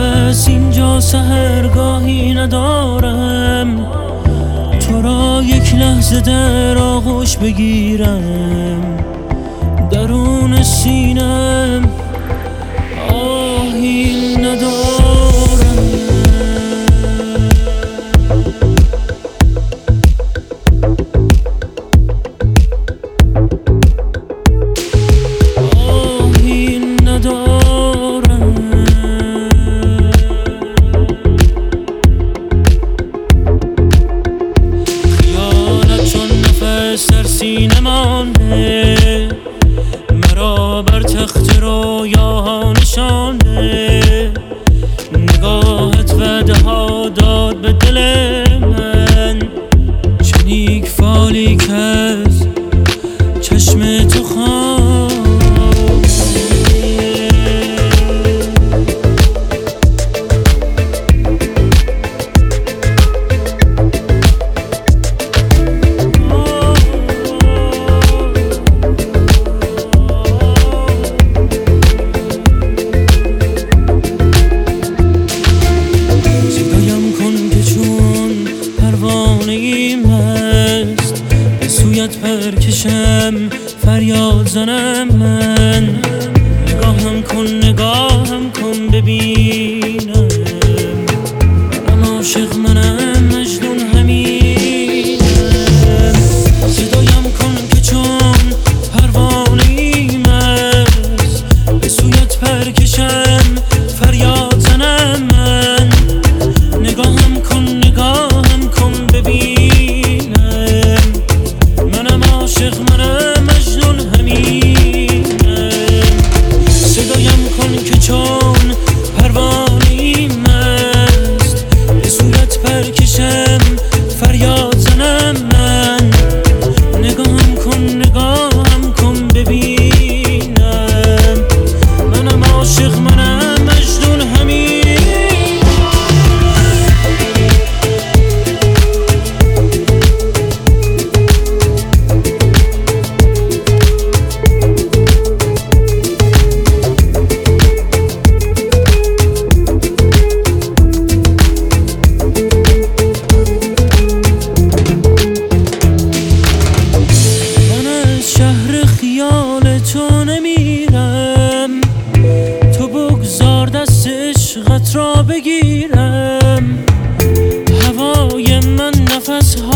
نفس اینجا سحرگاهی ندارم، تو را یک لحظه در آغوش بگیرم. درون سینم آهی ندارم. آهی ندارم. خیالت چون نفس در سینه مانده، مرا بر تخت رویاها نشانده. نگاهت وعده ها داد به دل من، چنین فالی که از چشم تو خوابیده. پرکشم فریاد زنم من، نگاهم کن ببینم. منم عاشق، منم مجنون، همینم. صدایم کن که چون پروانه‌ای مست، به سویت پرکشم فریاد زنم من. نگاهم کن ببینم. عاشق، منم مجنون، همینم. صدایم کن که چون پروانه‌ای مست، به صورت پرکشم فریاد زنم من. نگاهم کن ببینم. منم عاشق، منم مجنون، همینم. تو نمیرم، تو بگذار دست عشقت را بگیرم. هوای من نفس